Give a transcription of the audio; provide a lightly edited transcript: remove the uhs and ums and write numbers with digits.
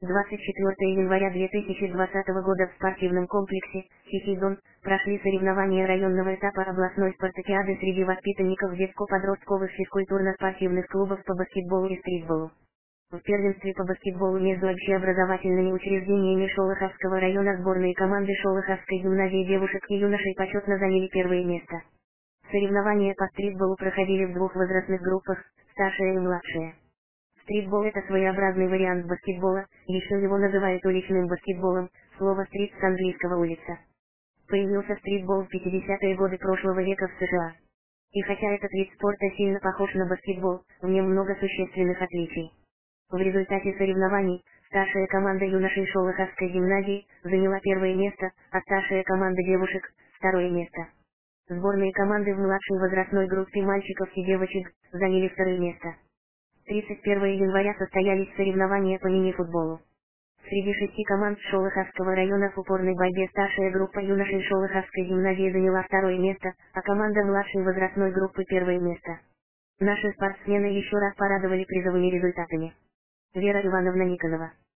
24 января 2020 года в спортивном комплексе «Тихий прошли соревнования районного этапа областной спартакиады среди воспитанников детско-подростковых физкультурно-спортивных клубов по баскетболу и стритболу. В первенстве по баскетболу между общеобразовательными учреждениями Шолоховского района сборные команды Шолоховской гимназии девушек и юношей почетно заняли первое место. Соревнования по стритболу проходили в двух возрастных группах – старшая и младшая. Стритбол – это своеобразный вариант баскетбола, еще его называют уличным баскетболом, слово «стрит» с английского «улица». Появился стритбол в 50-е годы прошлого века в США. И хотя этот вид спорта сильно похож на баскетбол, в нем много существенных отличий. В результате соревнований, старшая команда юношей Шолоховской гимназии заняла первое место, а старшая команда девушек – второе место. Сборные команды в младшей возрастной группе мальчиков и девочек заняли второе место. 31 января состоялись соревнования по мини-футболу. Среди 6 команд Шолоховского района в упорной борьбе старшая группа юношей Шолоховской гимназии заняла второе место, а команда младшей возрастной группы первое место. Наши спортсмены еще раз порадовали призовыми результатами. Вера Ивановна Никонова.